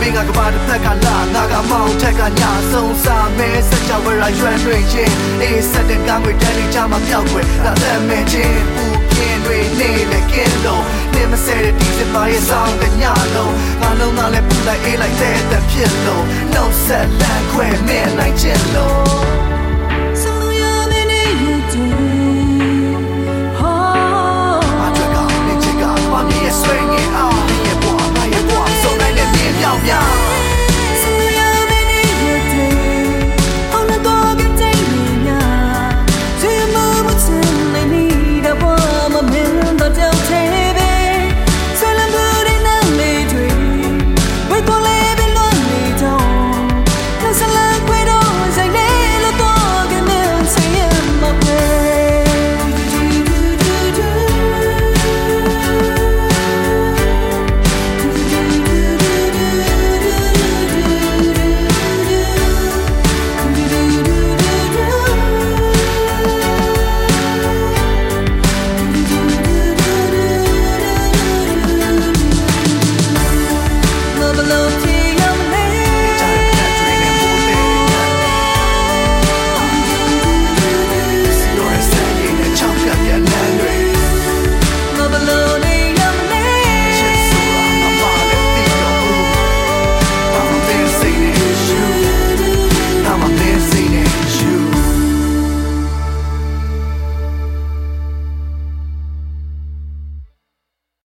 မင်းကကဘာတစ်ဖက်ကလာငါကမောင်ထက်ကညာဆုံးစားမဲစကြဝဠာရွှဲလွှင့်ခြင်းအေးစတဲ့ကံတွေတန်းနေကြမှာမြောက်ွယ်လာသက်မဲခြင်းပူပြင်းတွေနေလေကင်းလို့နေမစဲတဲ့ဒီစပါရဲ့ဆောင်ကညလုံးငါလုံးသားလည်းပူလိုက်အေးလိုက်တဲ့ဖြစ်လို့နှုတ်ဆက်လန့်ခွဲမဲနိုင်ခြင်းလို့